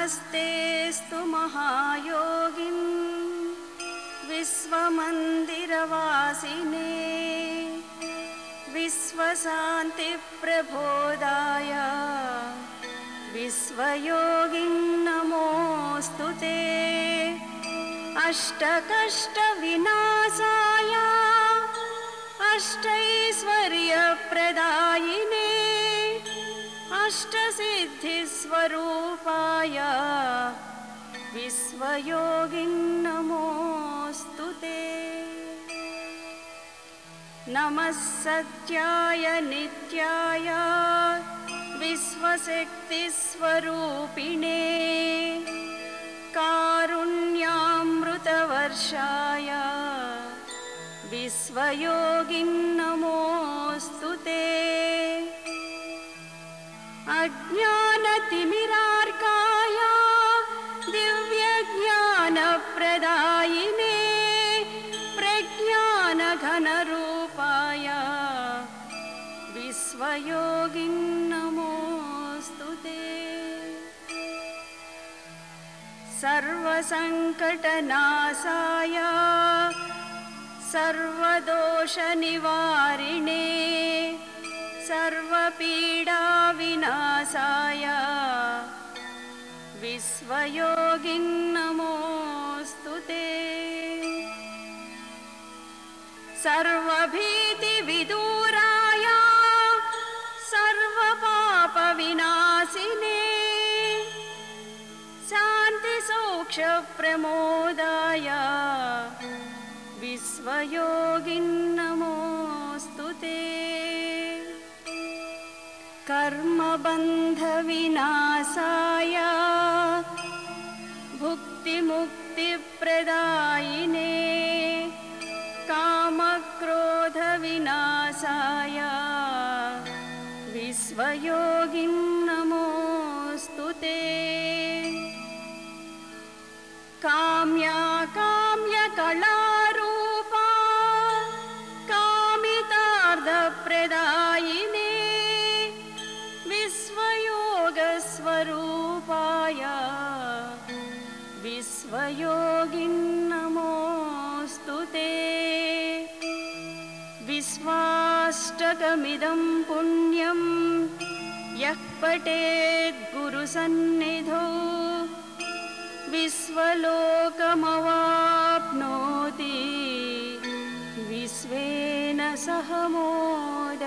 नमस्तेऽस्तु महायोगिन् विश्वमन्दिरवासिने विश्वशान्तिप्रबोधाय विश्वयोगिन् नमोऽस्तु ते। अष्टकष्टविनाशाय अष्टैश्वर्यप्रदायिने अष्टसिद्धिस्वरूपाय विश्वयोगिन् नमोऽस्तु ते। नमः सत्याय नित्याय विश्वशक्तिस्वरूपिणे कारुण्यामृतवर्षाय विश्वयोगिन् नमोऽस्तु ते। अज्ञानतिमिरार्काय दिव्यज्ञानप्रदायिने प्रज्ञानघनरूपाय विश्वयोगिन् नमोऽस्तु ते। सर्वसङ्कटनाशाय सर्वदोषनिवारिणे सर्वपीडाविनाशाय विश्वयोगिन् नमोऽस्तु ते। सर्वभीतिविदूराय सर्वपापविनाशिने शान्तिसौख्यप्रमोदाय विश्वयोगिन् नमोऽस्तु ते। कर्मबन्धविनाशाय भुक्तिमुक्तिप्रदायिने कामक्रोधविनाशाय विश्वयोगिन् नमोऽस्तु ते। काम्यकलारूपा कामितार्थप्रदायिने विश्वयोगस्वरूपाय विश्वयोगिन् नमोऽस्तु ते। विश्वाष्टकमिदं पुण्यं यः पठेत् गुरुसन्निधौ विश्वलोकमवाप्नोति विश्वेन सह मोदते।